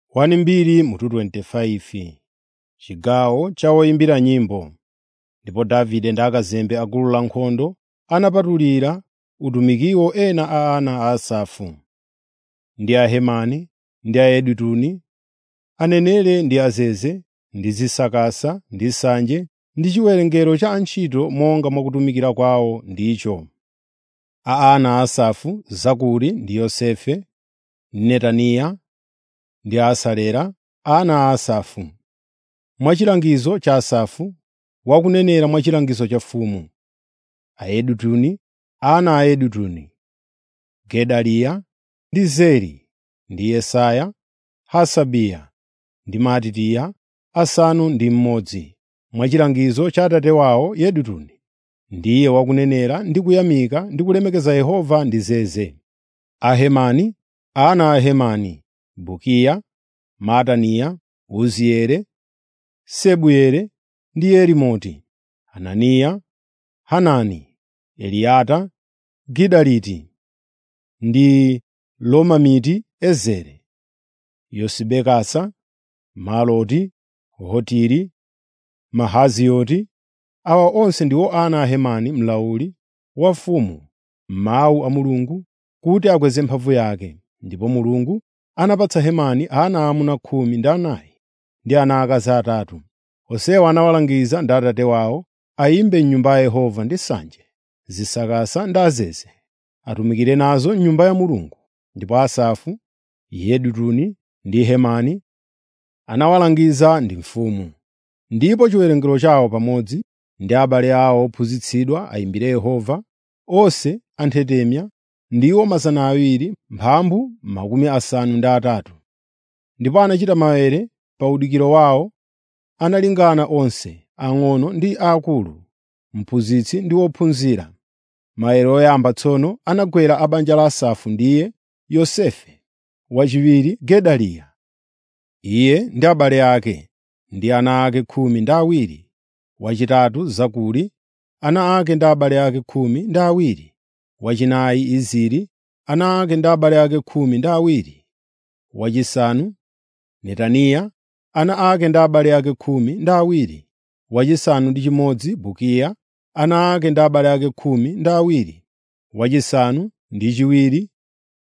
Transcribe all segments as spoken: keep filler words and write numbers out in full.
mbiri mutu makumi atatu. Chigawo cha oyimbira nyimbo. Ndipo Davide ndi akazembe a gulu lankhondo anapatulira utumikiwo ena a ana a Asafu, ndi a Hemani, ndi a Yedutuni, aneneri ndi azeze, ndi zisakasa, ndi sanje, ndi chiwerengero cha antchito monga mwa kutumikira kwawo ndicho. A ana a Asafu, Zakuri ndi Yosefe, Netaniya ndi Asalera, ana a Asafu. Mwachilangizo cha Asafu, wakunenera mwa chilangizo cha mfumu. Ayedutuni, ana a Yedutuni, Gedaliya ndi Zeri ndi Yesaya, Hasabiya ndi Matitiya, asanu ndi mmodzi. Mwachilangizo cha atate wawo Yedutuni, ndiye wakunenera ndi kuyamika ndi kulemekeza Yehova ndi zeze. Ahemani, ana a Hemani, Bukiya, Mataniya, Uzieli, Sebueli ndi Yerimoti, Hananiya, Hanani, Eliyata, Gidaliti ndi Lomamiti Ezeri, Yosibekasa, Maloti, Hotiri, Mahazioti. Awa onse ndiwo ana a Hemani mlauli wa mfumu m'mawu a Mulungu kuti akweze mphamvu yake. Ndipo Mulungu anapatsa Hemani ana aamuna khumi ndi anayi ndi ana akazi atatu. Onsewa anawalangiza ndi atate wawo ayimbe m'nyumba ya Yehova ndi sanje, zisakasa ndi azeze, atumikire nazo m'nyumba ya Mulungu. Ndipo Asafu, Yedutuni ndi Hemani anawalangiza ndi mfumu. Ndipo chiwerengero chawo pamodzi ndi abale awo ophunzitsidwa ayimbire Yehova, onse anthetemya, ndiwo mazana awiri mphambu makumi asanu ndi atatu. Ndipo anachita maere pa udikiro wawo, analingana onse, ang'ono ndi aakulu, mphunzitsi ndi wophunzira. Maere oyamba tsono anagwera a banja la Asafu ndiye Yosefe, wachiwiri Gedaliya, iye ndi abale ake ndi ana ake khumi ndi awiri, wachitatu Zakuri, ana ake ndi abale ake khumi ndi awiri, wachinayi Iziri, ana ake ndi abale ake khumi ndi awiri, wachisanu Netaniya, ana ake ndi abale ake khumi ndi awiri, wachisanu ndi chimodzi Bukiya, ana ake ndi abale ake khumi ndi awiri, wachisanu ndi chiwiri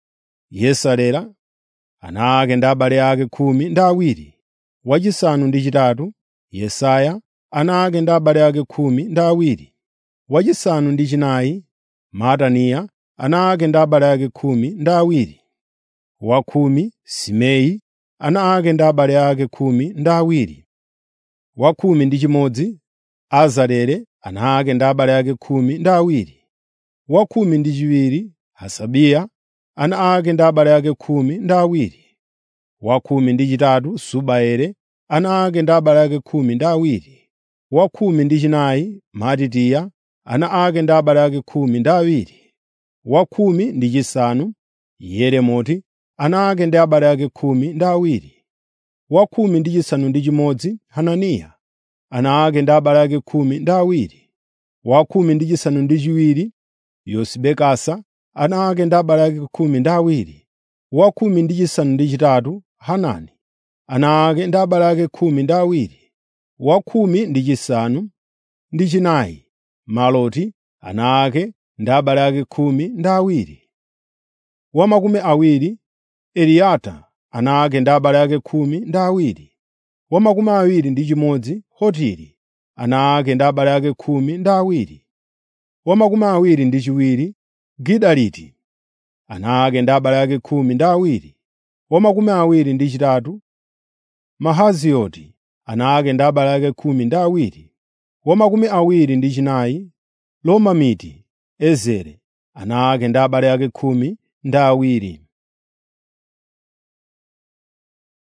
Yesalera, ana ake ndi abale ake khumi ndi awiri, wachisanu ndi chitatu Yesaya, ana ake ndi abale ake khumi ndi awiri, wachisanu ndi chinayi Mataniya, ana ake ndi abale ake khumi ndi awiri, wakhumi Simei, ana ake ndi abale ake khumi ndi awiri, wakhumi ndi chimodzi Azarele, ana ake ndi abale ake khumi ndi awiri, wakhumi ndi chiwiri Hasabiya, ana ake ndi abale ake khumi ndi awiri, wakhumi ndi chitatu Subaeli, ana ake ndi abale ake khumi ndi awiri, wakhumi ndi chinayi Matitiya, ana ake ndi abale ake khumi ndi awiri, wakhumi ndi chisanu Yeremoti, ana ake ndi abale ake khumi ndi awiri, wakhumi ndi chisanu ndi chimodzi Hananiya, ana ake ndi abale ake khumi ndi awiri, wakhumi ndi chisanu ndi chiwiri Yosibekasa, ana ake ndi abale ake khumi ndi awiri, wakhumi ndi chisanu ndi chitatu Hanani, ana ake ndi abale ake khumi ndi awiri, wakhumi ndi chisanu ndi chinayi Maloti, ana ake ndi abale ake khumi ndi awiri, wa makumi awiri Eliyata, ana ake ndi abale ake khumi ndi awiri, wa makumi awiri ndi chimodzi Hotiri, ana ake ndi abale ake khumi ndi awiri, wa makumi awiri ndi chiwiri Gidaliti, ana ake ndi abale ake khumi ndi awiri, wa makumi awiri ndi chitatu Mahazioti, ana ake ndi abale ake khumi ndi awiri, wa makumi awiri ndi chinayi Lomamiti Ezeri, ana ake ndi abale ake khumi ndi awiri.